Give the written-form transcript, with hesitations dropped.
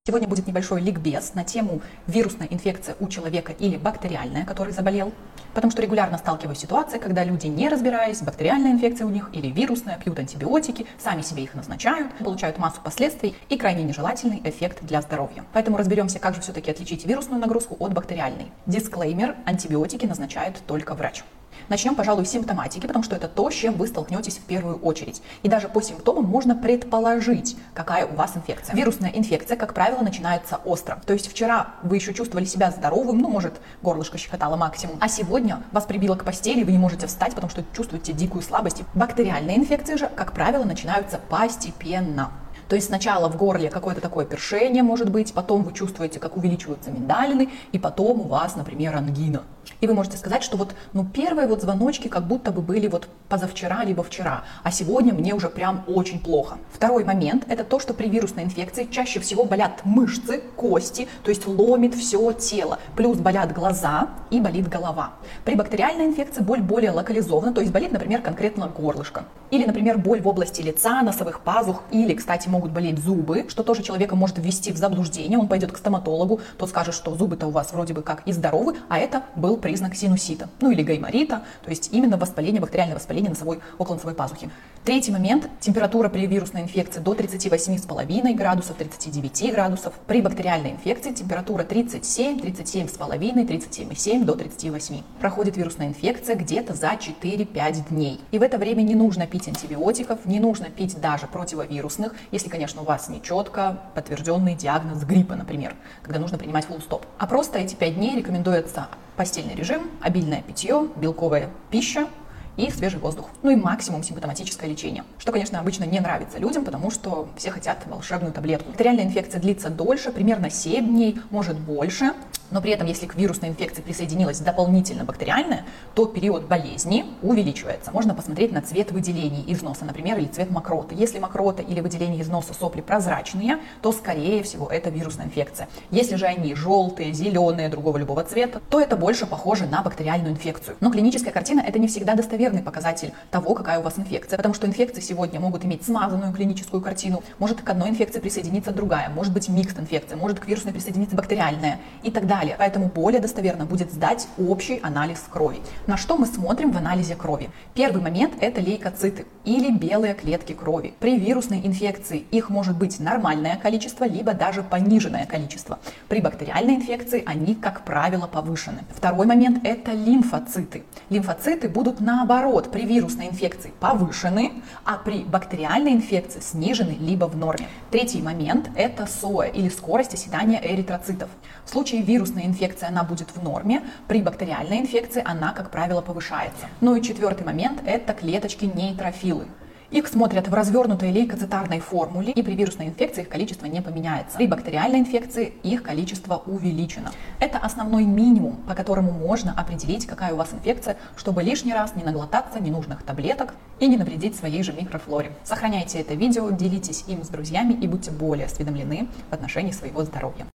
Сегодня будет небольшой ликбез на тему вирусная инфекция у человека или бактериальная, который заболел. Потому что регулярно сталкиваюсь с ситуацией, когда люди, не разбираясь, бактериальная инфекция у них или вирусная, пьют антибиотики, сами себе их назначают, получают массу последствий и крайне нежелательный эффект для здоровья. Поэтому разберемся, как же все-таки отличить вирусную нагрузку от бактериальной. Дисклеймер: антибиотики назначает только врач. Начнем, пожалуй, с симптоматики, потому что это то, с чем вы столкнетесь в первую очередь. И даже по симптомам можно предположить, какая у вас инфекция. Вирусная инфекция, как правило, начинается остро. То есть вчера вы еще чувствовали себя здоровым, может, горлышко щекотало максимум, а сегодня вас прибило к постели, вы не можете встать, потому что чувствуете дикую слабость. Бактериальные инфекции же, как правило, начинаются постепенно. То есть сначала в горле какое-то такое першение может быть, потом вы чувствуете, как увеличиваются миндалины, и потом у вас, например, ангина. И вы можете сказать, что первые звоночки как будто бы были позавчера либо вчера, а сегодня мне уже прям очень плохо. Второй момент – это то, что при вирусной инфекции чаще всего болят мышцы, кости, то есть ломит все тело, плюс болят глаза и болит голова. При бактериальной инфекции боль более локализована, то есть болит, например, конкретно горлышко. Или, например, боль в области лица, носовых пазух, или, кстати, могут болеть зубы, что тоже человека может ввести в заблуждение. Он пойдет к стоматологу, тот скажет, что зубы-то у вас вроде бы как и здоровы, а это был признак синусита, или гайморита, то есть именно воспаление, бактериальное воспаление около носовой пазухи. Третий момент – температура при вирусной инфекции до 38,5 градусов, 39 градусов. При бактериальной инфекции температура 37, 37,5, 37,7 до 38. Проходит вирусная инфекция где-то за 4-5 дней. И в это время не нужно пить антибиотиков, не нужно пить даже противовирусных, если, конечно, у вас нечетко подтвержденный диагноз гриппа, например, когда нужно принимать фулл-стоп. А просто эти 5 дней рекомендуется постельный режим, обильное питье, белковая пища и свежий воздух. И максимум симптоматическое лечение. Что, конечно, обычно не нравится людям, потому что все хотят волшебную таблетку. Бактериальная инфекция длится дольше, примерно 7 дней, может больше. Но при этом, если к вирусной инфекции присоединилась дополнительно бактериальная, то период болезни увеличивается. Можно посмотреть на цвет выделений из носа, например, или цвет мокроты. Если мокрота или выделения из носа, сопли прозрачные, то, скорее всего, это вирусная инфекция. Если же они желтые, зеленые, другого любого цвета, то это больше похоже на бактериальную инфекцию. Но клиническая картина – это не всегда достоверный показатель того, какая у вас инфекция, потому что инфекции сегодня могут иметь смазанную клиническую картину, может к одной инфекции присоединиться другая, может быть микс-инфекция, может к вирусной присоединиться бактериальная и так далее. Поэтому более достоверно будет сдать общий анализ крови. На что мы смотрим в анализе крови? Первый момент – это лейкоциты или белые клетки крови. При вирусной инфекции их может быть нормальное количество, либо даже пониженное количество. При бактериальной инфекции они, как правило, повышены. Второй момент – это лимфоциты. Лимфоциты будут наоборот при вирусной инфекции повышены, а при бактериальной инфекции снижены либо в норме. Третий момент – это СОЭ или скорость оседания эритроцитов. В случае вирусной инфекции она будет в норме, при бактериальной инфекции она, как правило, повышается. И четвертый момент – это клеточки-нейтрофилы. Их смотрят в развернутой лейкоцитарной формуле, и при вирусной инфекции их количество не поменяется. При бактериальной инфекции их количество увеличено. Это основной минимум, по которому можно определить, какая у вас инфекция, чтобы лишний раз не наглотаться ненужных таблеток и не навредить своей же микрофлоре. Сохраняйте это видео, делитесь им с друзьями и будьте более осведомлены в отношении своего здоровья.